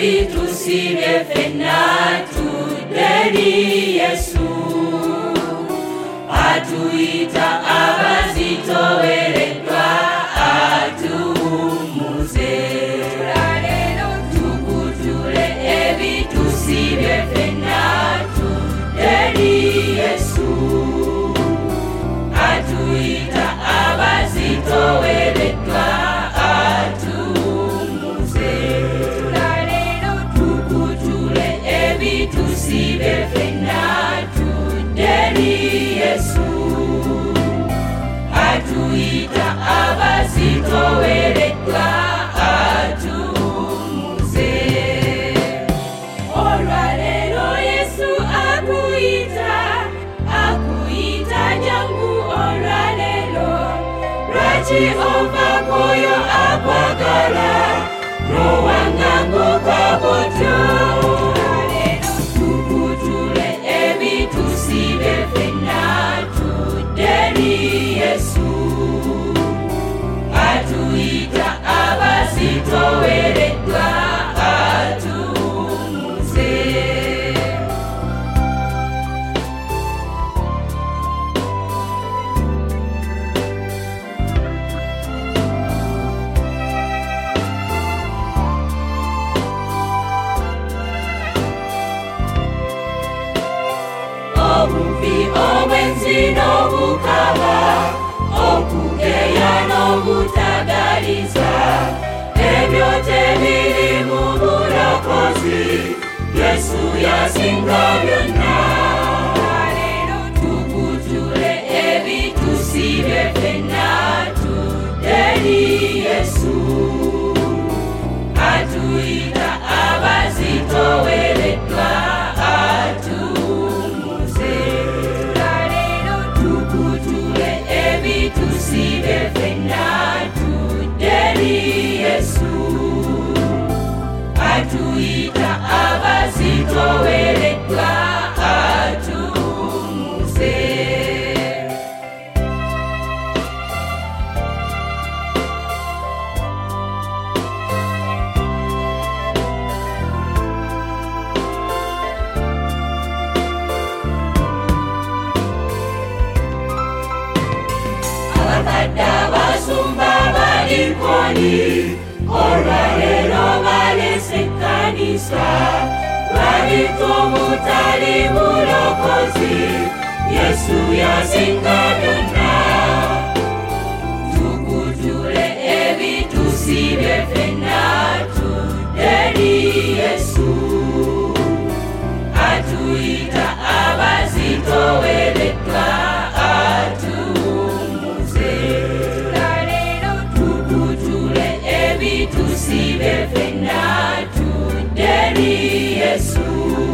ebitusibe ffenna tuderi Yesu atuyita abazitowereddwa atuwummuze tukutule ebitusibe ffenna tuderi Yesu atuyita abazitowereddwa atuwummuze tukutule ebitusibe ffenna tuderi Yesu atuyita abazitowereddwa atuwummuze olwaleero Yesu akuyita jangu olwaleero lwaki ova kwoyo akwagala lowang'anguka butyo tukutule ebitusibe ffenna tuderi Yesu atuyita abazitowereddwa atuwummuze obubi obwenzi n'obukaba okugeya n'obutagaliza ebyo tebiri mu bulokozi Yesu yasinga byonna tukutule ebitusibe ffenna tuderi Yesu atuyita abazitowereddwa atuwummuze tukutule ebitusibe ffenna tuderi Yesu atuyita abazitowereddwa atuwummuze abakadde abasumba balikoni olwaleero balese ekkanisa lwabiko omutali bulokozi Yesu yasinga byonna tukutule ebitusibe ffenna tuderi Yesu atuyita abazitowereddwa atuwummuze tukutule ebitusibe ffenna tuderi Yesu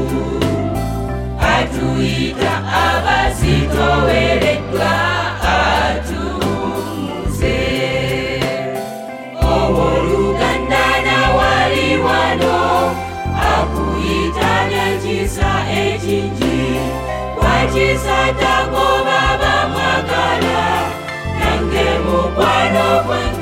atuyita abazitowereddwa atuwummuze owooluganda nawali wano akuyita n'ekisa ekingi wakisa tagoba bamwagala nange mukwano gwe